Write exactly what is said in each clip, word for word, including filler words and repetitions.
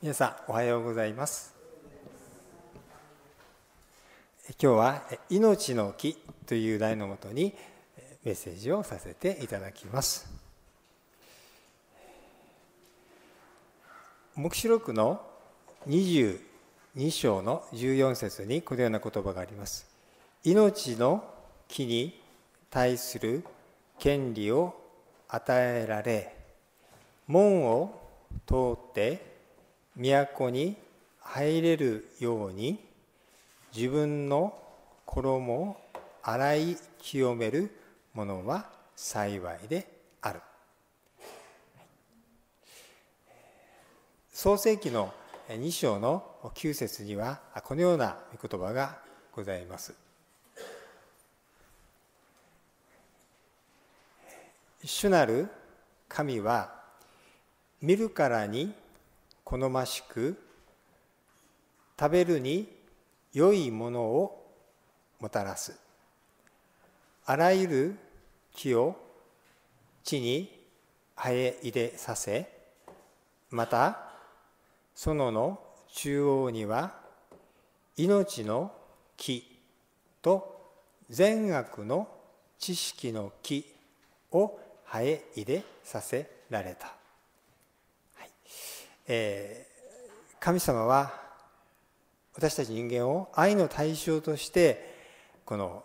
皆さんおはようございます。今日は命の木という題のもとにメッセージをさせていただきます。黙示録のにじゅうに章のじゅうよん節にこのような言葉があります。命の木に対する権利を与えられ、門を通って都に入れるように自分の衣を洗い清める者は幸いである。創世記のに章のきゅう節にはこのような御言葉がございます。主なる神は見るからに好ましく、食べるに良いものをもたらす。あらゆる木を地に生え入れさせ、また園の中央には命の木と善悪の知識の木を生え入れさせられた。えー、神様は私たち人間を愛の対象としてこの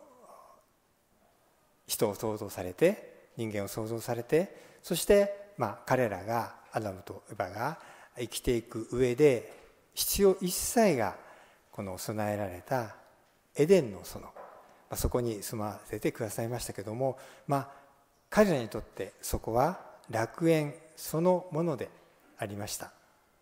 人を創造されて、人間を創造されて、そして、まあ、彼らがアダムとエバが生きていく上で必要一切がこの備えられたエデンの園、まあ、そこに住ませてくださいましたけども、まあ、彼らにとってそこは楽園そのものでありました。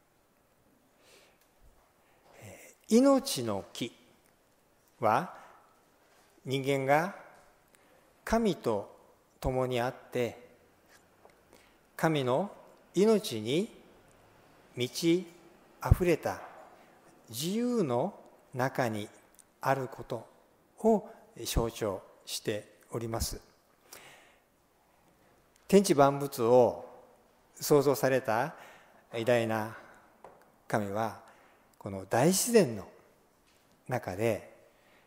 命の木は人間が神と共にあって神の命に満ち溢れた自由の中にあることを象徴しております。天地万物を創造された偉大な神はこの大自然の中で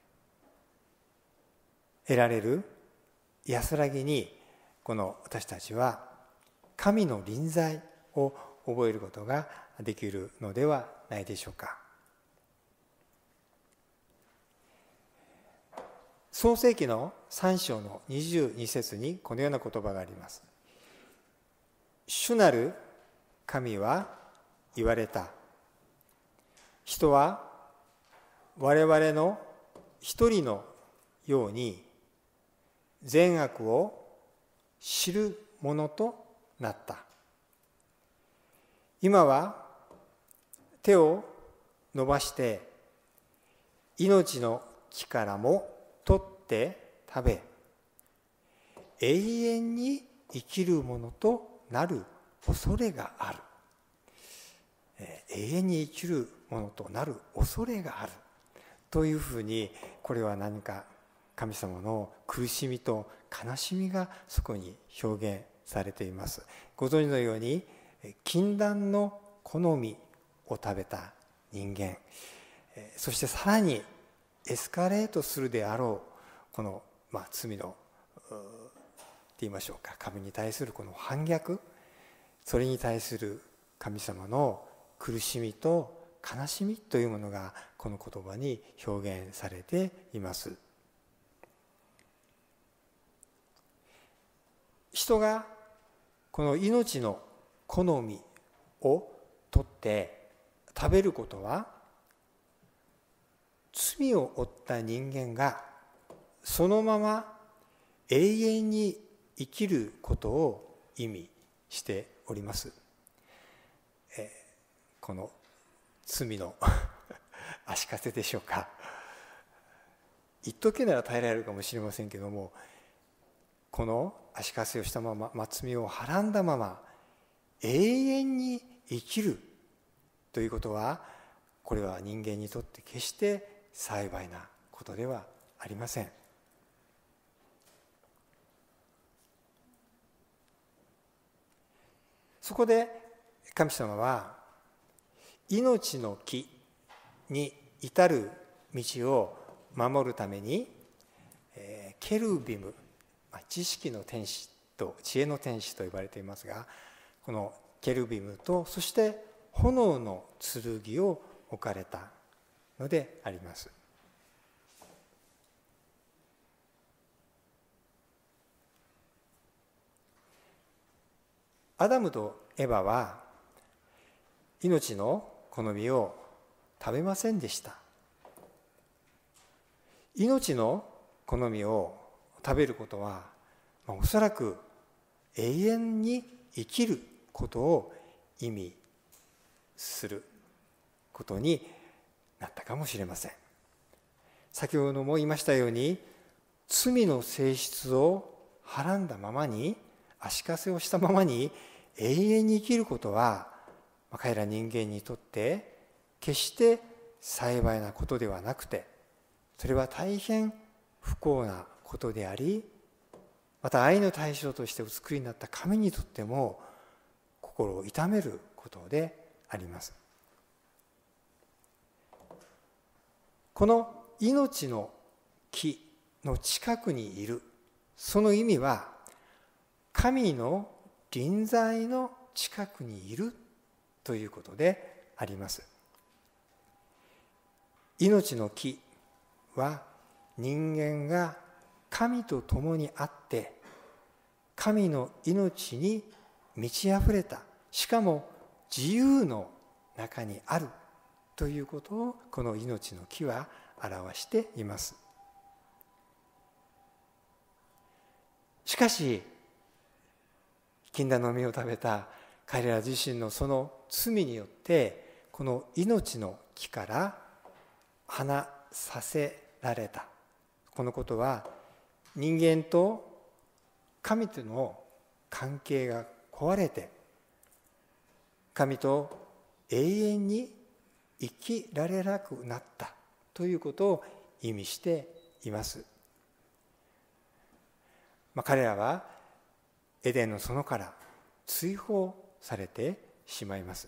得られる安らぎにこの私たちは神の臨在を覚えることができるのではないでしょうか。創世記のさん章のにじゅうに節にこのような言葉があります。主なる神は言われた。人は我々の一人のように善悪を知るものとなった。今は手を伸ばして命の木からも取って食べ、永遠に生きるものとなる恐れがある。永遠に生きるものとなる恐れがあるというふうに、これは何か神様の苦しみと悲しみがそこに表現されています。ご存知のように禁断の好みを食べた人間、そしてさらにエスカレートするであろうこの、まあ、罪のって言いましょうか、神に対するこの反逆、それに対する神様の苦しみと悲しみというものがこの言葉に表現されています。人がこの命の好みを取って食べることは、罪を負った人間がそのまま永遠に生きることを意味しております。えーこの罪の足かせでしょうか。一時なら耐えられるかもしれませんけども、この足かせをしたまま、まあ、罪をはらんだまま永遠に生きるということは、これは人間にとって決して幸いなことではありません。そこで神様は命の木に至る道を守るために、えー、ケルビム、知識の天使と知恵の天使と呼ばれていますが、このケルビムとそして炎の剣を置かれたのであります。アダムとエバは命のこの実を食べませんでした。命のこの実を食べることは、まあ、おそらく永遠に生きることを意味することになったかもしれません。先ほども言いましたように、罪の性質をはらんだままに、足かせをしたままに永遠に生きることは、彼ら人間にとって決して幸いなことではなくて、それは大変不幸なことであり、また愛の対象としてお作りになった神にとっても心を痛めることであります。この命の木の近くにいる、その意味は神の臨在の近くにいるということであります。命の木は人間が神と共にあって神の命に満ち溢れた、しかも自由の中にあるということをこの命の木は表しています。しかし禁断の実を食べた彼ら自身のその罪によって、この命の木から離させられた。このことは人間と神との関係が壊れて、神と永遠に生きられなくなったということを意味しています。まあ、彼らはエデンの園から追放されてしまいます。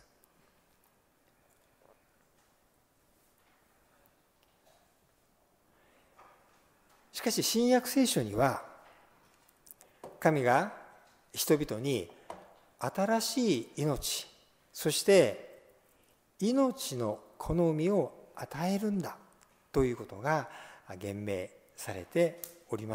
しかし新約聖書には、神が人々に新しい命、そして命の好みを与えるんだということが言明されております。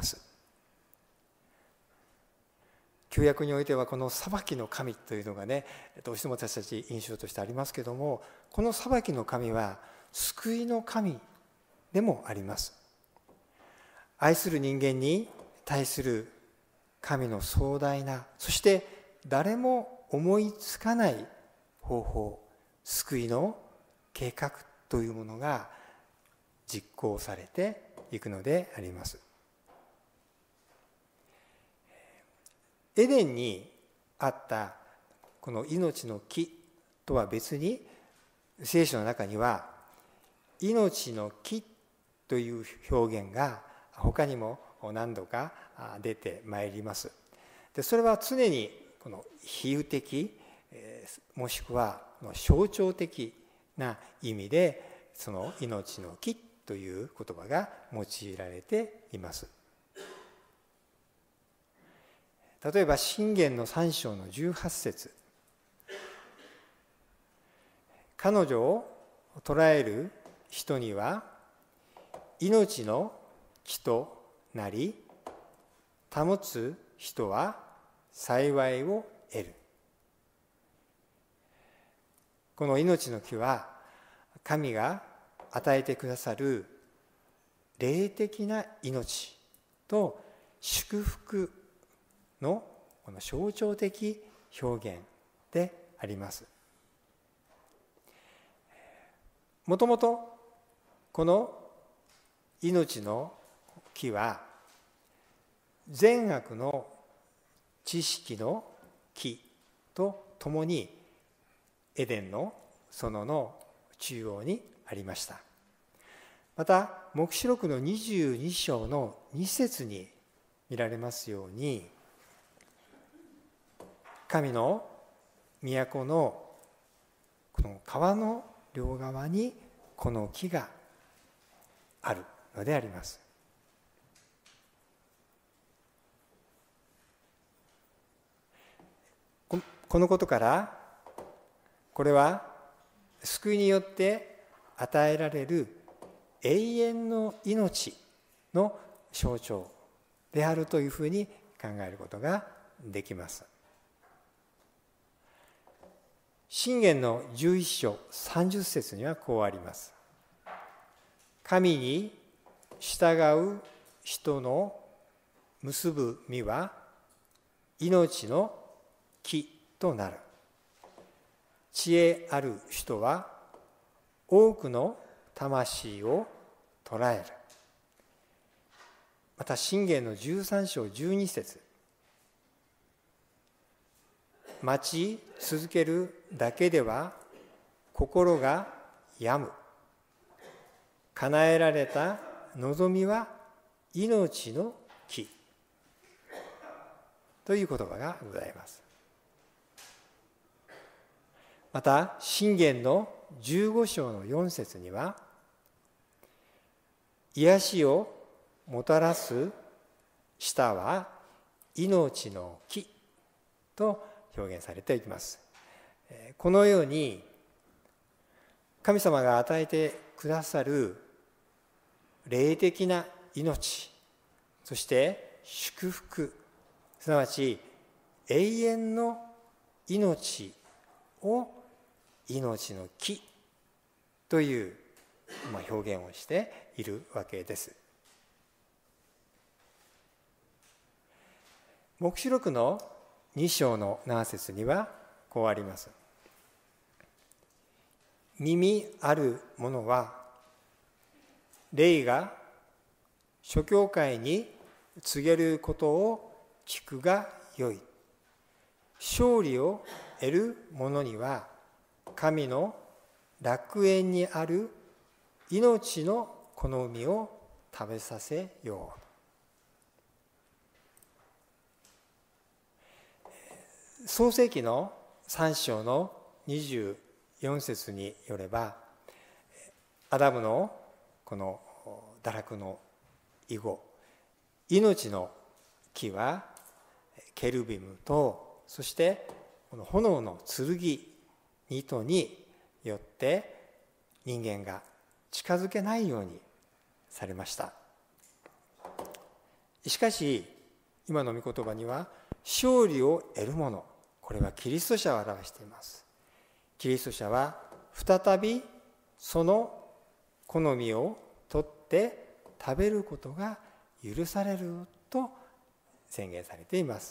旧約においてはこの裁きの神というのがね、どうしても私たち印象としてありますけども、この裁きの神は救いの神でもあります。愛する人間に対する神の壮大な、そして誰も思いつかない方法、救いの計画というものが実行されていくのであります。エデンにあったこの命の木とは別に、聖書の中には命の木という表現が他にも何度か出てまいります。でそれは常にこの比喩的、もしくは象徴的な意味で、その命の木という言葉が用いられています。例えば箴言のさん章のじゅうはち節、彼女を捕らえる人には命の木となり、保つ人は幸いを得る。この命の木は神が与えてくださる霊的な命と祝福のこの象徴的表現であります。もともとこの命の木は善悪の知識の木とともにエデンの園の中央にありました。また黙示録のにじゅうに章のに節に見られますように、神の都のこの川の両側にこの木があるのであります。このことからこれは救いによって与えられる永遠の命の象徴であるというふうに考えることができます。箴言のじゅういっ章さんじゅっ節にはこうあります。神に従う人の結ぶ実は命の木となる。知恵ある人は多くの魂を捉える。また箴言のじゅうさん章じゅうに節、待ち続けるだけでは心が病む。叶えられた望みは命の木という言葉がございます。また箴言のじゅうご章のよん節には、癒しをもたらす舌は命の木と表現されていきます。このように神様が与えてくださる霊的な命、そして祝福、すなわち永遠の命を命の木という表現をしているわけです。黙示録のに章のなな節にはこうあります。耳ある者は霊が諸教会に告げることを聞くがよい。勝利を得る者には神の楽園にある命の好みを食べさせよう。創世記のさん章のにじゅうよん節によれば、アダムのこの堕落の以後、命の木はケルビムと、そしてこの炎の剣にとによって人間が近づけないようにされました。しかし今の御言葉には勝利を得るもの、これはキリスト者を表しています。キリスト者は再びその好みを取って食べることが許されると宣言されています。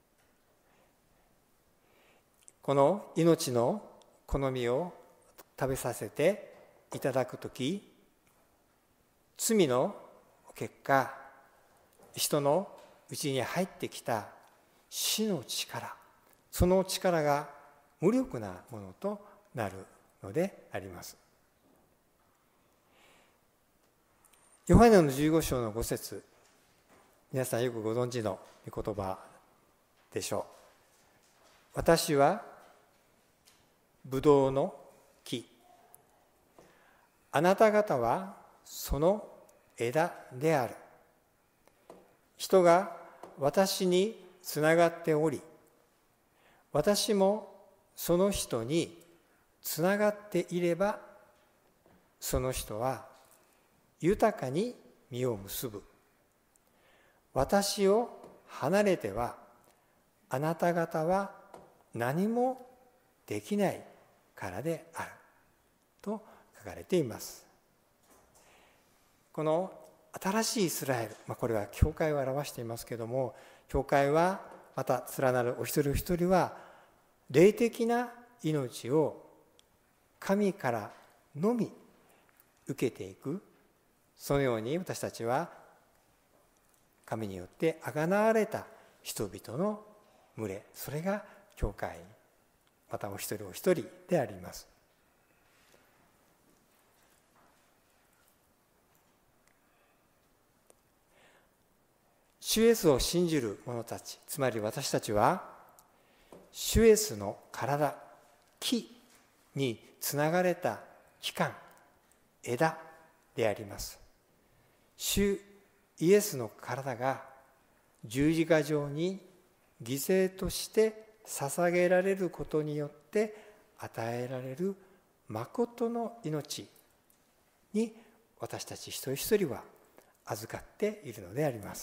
この命の好みを食べさせていただくとき、罪の結果、人のうちに入ってきた死の力、その力が無力なものとなるのであります。ヨハネのじゅうご章のご節、皆さんよくご存知の御言葉でしょう。私はブドウの木、あなた方はその枝である。人が私につながっており、私もその人につながっていれば、その人は豊かに実を結ぶ。私を離れてはあなた方は何もできないからであると書かれています。この新しいイスラエル、まあ、これは教会を表していますけれども、教会はまた連なるお一人お一人は霊的な命を神からのみ受けていく、そのように私たちは神によってあがなわれた人々の群れ、それが教会、またお一人お一人であります。主イエスを信じる者たち、つまり私たちは主イエスの体、木につながれた器官、枝であります。主イエスの体が十字架上に犠牲として捧げられることによって与えられる誠の命に私たち一人一人は預かっているのであります。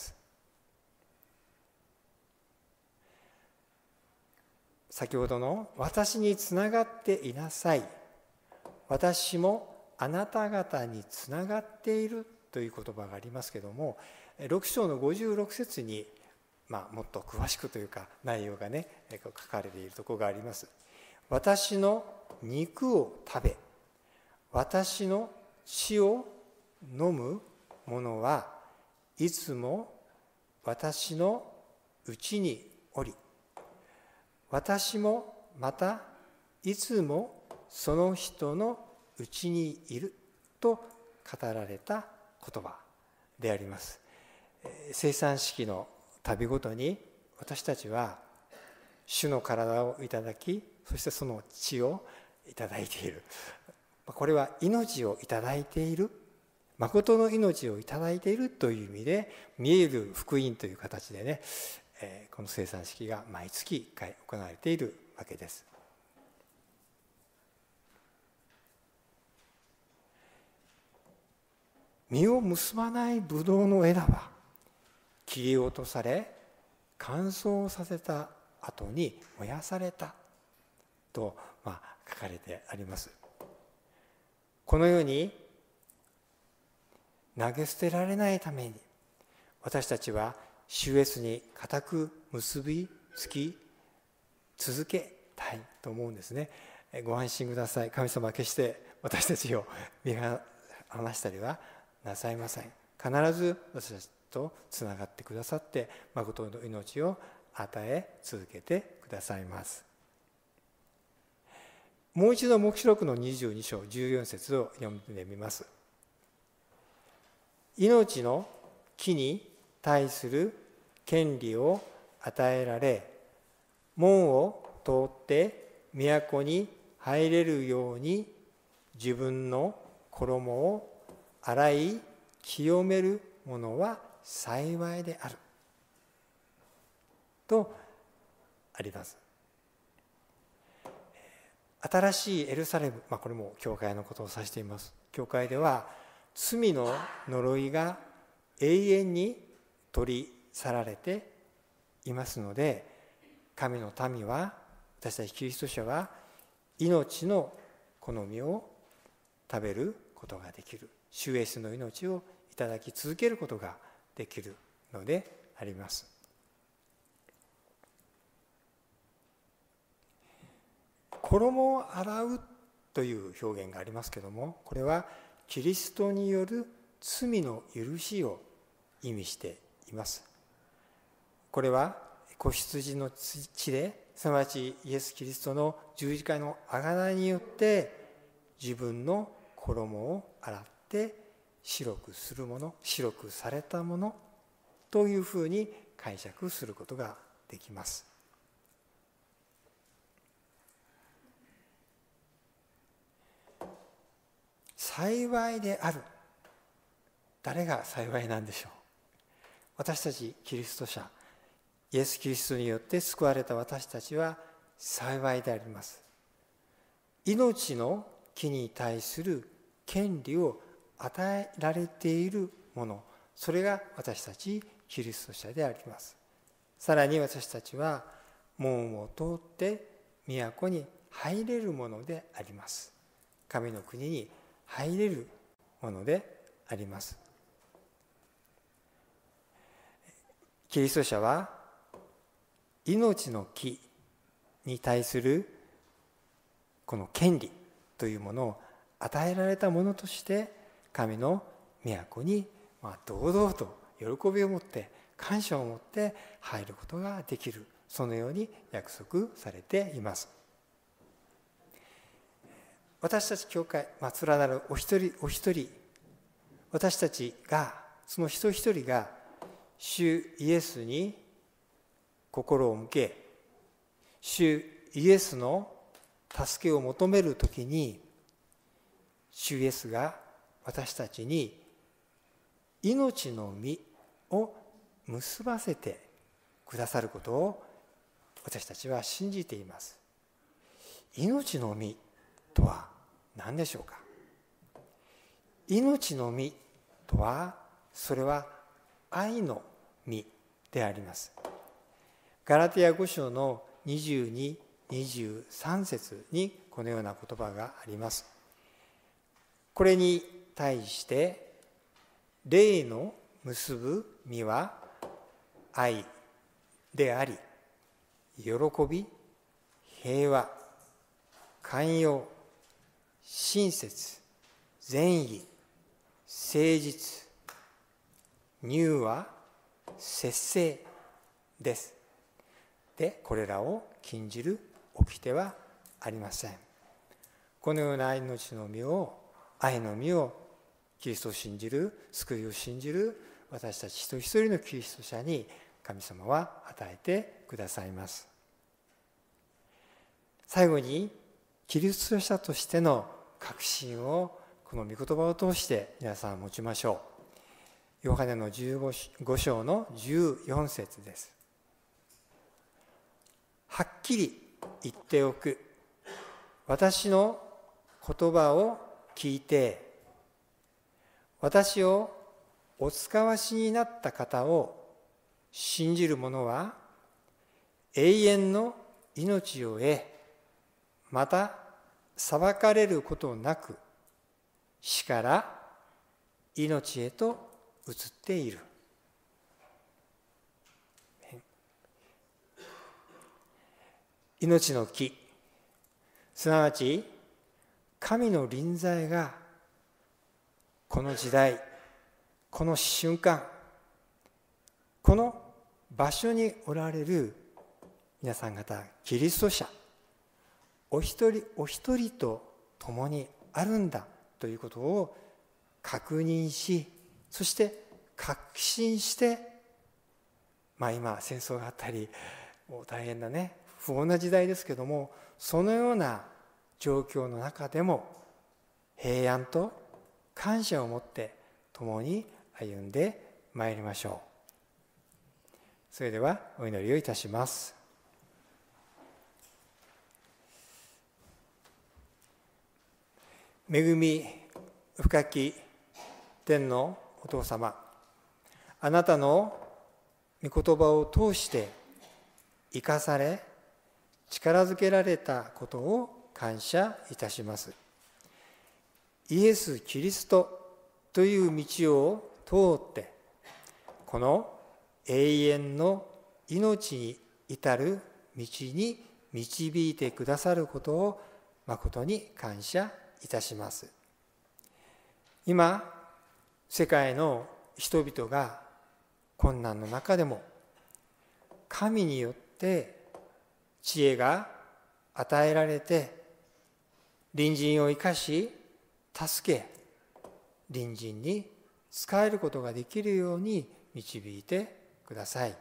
先ほどの私につながっていなさい、私もあなた方につながっているという言葉がありますけれども、ろく章のごじゅうろく節に、まあ、もっと詳しくというか内容がね書かれているところがあります。私の肉を食べ、私の血を飲む者はいつも私のうちにおり、私もまたいつもその人のうちにいると語られた言葉であります。生産式の度ごとに私たちは主の体をいただき、そしてその血をいただいている。これは命をいただいている、誠の命をいただいているという意味で、見える福音という形でね、この生産式が毎月いっかい行われているわけです。実を結ばないブドウの枝は切り落とされ乾燥させた後に燃やされたと、まあ、書かれてあります。このように投げ捨てられないために私たちは主イエスに固く結びつき続けたいと思うんですね。ご安心ください。神様は決して私たちを見放したりはなさいません。必ず私たちとつながってくださって、誠の命を与え続けてくださいます。もう一度黙示録のにじゅうに章じゅうよん節を読んでみます。命の木に対する権利を与えられ、門を通って都に入れるように自分の衣を洗い清める者は幸いであるとあります。新しいエルサレム、まあ、これも教会のことを指しています。教会では罪の呪いが永遠に取り去られていますので、神の民は、私たちキリスト者は命のこの実を食べることができる、主イエスの命をいただき続けることができるのであります。衣を洗うという表現がありますけれども、これはキリストによる罪の許しを意味しています。これは子羊の血で、すなわちイエス・キリストの十字架の贖いによって自分の衣を洗って白くするもの、白くされたものというふうに解釈することができます。幸いである。誰が幸いなんでしょう。私たちキリスト者、イエス・キリストによって救われた私たちは幸いであります。命の木に対する権利を与えられているもの、それが私たちキリスト者であります。さらに私たちは門を通って都に入れるものであります。神の国に入れるものであります。キリスト者は命の木に対するこの権利というものを与えられたものとして神の都にまあ堂々と喜びを持って感謝を持って入ることができる、そのように約束されています。私たち教会、まあ、連なるお一人お一人、私たちがその一人一人が主イエスに心を向け、主イエスの助けを求めるときに、 主イエスが私たちに命の実を結ばせてくださることを私たちは信じています。命の実とは何でしょうか。命の実とは、それは愛の実であります。ガラテヤご章のにじゅうに、にじゅうさん節にこのような言葉があります。これに対して霊の結ぶ実は愛であり、喜び、平和、寛容、親切、善意、誠実、柔和、節制です。で、これらを禁じる掟はありません。このような命の実を、愛の実をキリストを信じる、救いを信じる私たち一人一人のキリスト者に神様は与えてくださいます。最後に、キリスト者としての確信をこの御言葉を通して皆さん持ちましょう。ヨハネのじゅうご章のじゅうよん節です。はっきり言っておく。私の言葉を聞いて、私をお使わしになった方を信じる者は永遠の命を得、また裁かれることなく死から命へと移っている。命の木、すなわち神の臨在がこの時代、この瞬間、この場所におられる皆さん方、キリスト者お一人お一人と共にあるんだということを確認し、そして確信して、まあ今戦争があったりもう大変なね、不穏な時代ですけども、そのような状況の中でも平安と感謝を持って共に歩んでまいりましょう。それではお祈りをいたします。恵み深き天のお父様、あなたの御言葉を通して生かされ力づけられたことを感謝いたします。イエス・キリストという道を通ってこの永遠の命に至る道に導いてくださることを誠に感謝いたします。今世界の人々が困難の中でも神によって知恵が与えられて隣人を生かし助け隣人に仕えることができるように導いてください。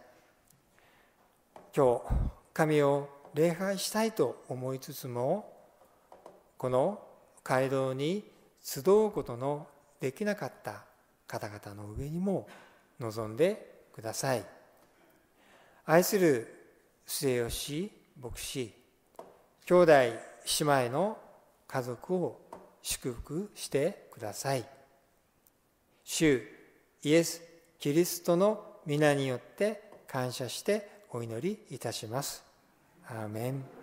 今日神を礼拝したいと思いつつもこの街道に集うことのできなかった方々の上にも臨んでください。愛する末吉牧師、兄弟姉妹の家族を祝福してください。主イエス・キリストの皆によって感謝してお祈りいたします。アーメン。